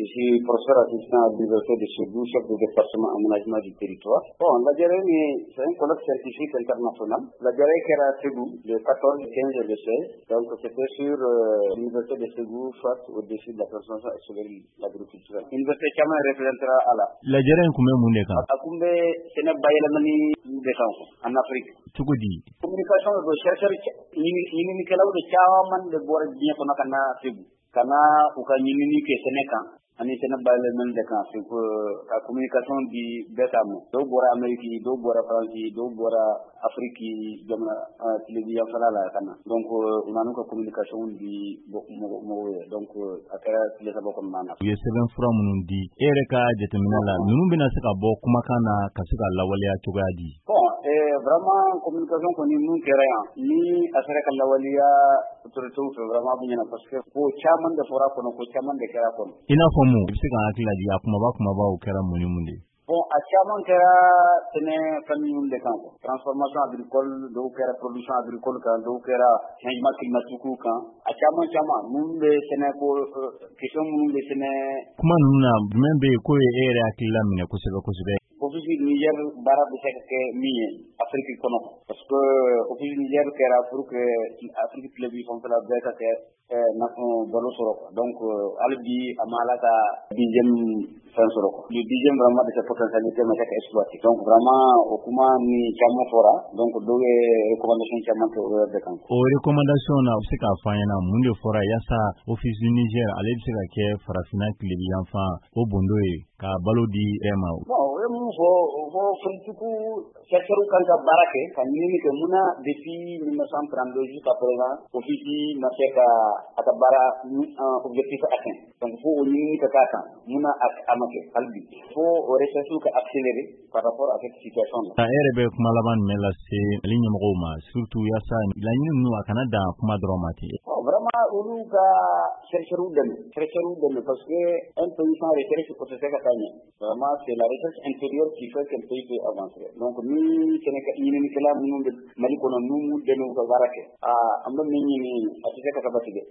suis professeur assistant à l'université de Ségou, chef de département aménagement du territoire. Bon, la Djaraï, c'est un colloque scientifique international. La Djaraï qui era à Ségou, le 14, le 15 et le 16. Donc, c'était sur l'université de Ségou, soit au-dessus de la transformation sur l'agriculture. L'université Chama représentera à la. La Djaraï, combien de monde? Akumbe, c'est une bayelamani défense en Afrique. Tugudi. Communication de chercheurs, inimikelaw de chaman de bore bien qu'on a kana Ségou. Kana uka nyinini ke Sénégal. Ani sene bayle men de kan c'est que la communication di betamu do bora Amérique do bora France do bora Afrique jamna télévision fala la kana donc unanu ko communication di mo donc akara tele sabo kon nana ye seven fra munun di ereka jetemina la nunu bina saka bo kuma kana kasika lawaliya tugadi bon vraiment communication ko ni mun kera ni asara kan lawaliya autorité vraiment binya parce que ko chaman de fora ko chaman de kera ko ina mu bisa kan akila ji kuma ba o kera muni munde bon a chaman kera tene famille de camp transformation agricole do kera production agricole kan do kera changement climatique kan a chaman munde tene ko question munde tene kuma nuna membe ko ere akila mine ko sebe office Niger bara biseke miye Afrique kono parce que office Niger kera pour que Afrique plebi fon la beka ke na bolo soro donc albi amala ka dixième fin soro le dixième vraiment de cette potentialité mais c'est exploité donc vraiment okuma ni chamo fora donc do recommandation chamo ko de kan o recommandation na sika fanyana munde fora yasa office du Niger ale sika ke farafina klebi yanfa o bondoe ka balodi ema bon fo fontuku chercheur kan ka barake kan ni ke muna depuis 1932 jusqu'à présent office na seka aka bara objectif atteint donc faut ni ka kaka muna amake albi faut recherche ka accélérer par rapport à cette situation là erebe kuma laban mela se ligne ngoma surtout yasa la nu Canada kuma dromati vraiment ulu ka chercheur dem parce que un pays sans recherche pour se faire gagner vraiment c'est la recherche intérieure qui fait qu'un pays peut avancer donc ni Sénégal ni kala nous mali kono nous de nous barake amba ni a se ka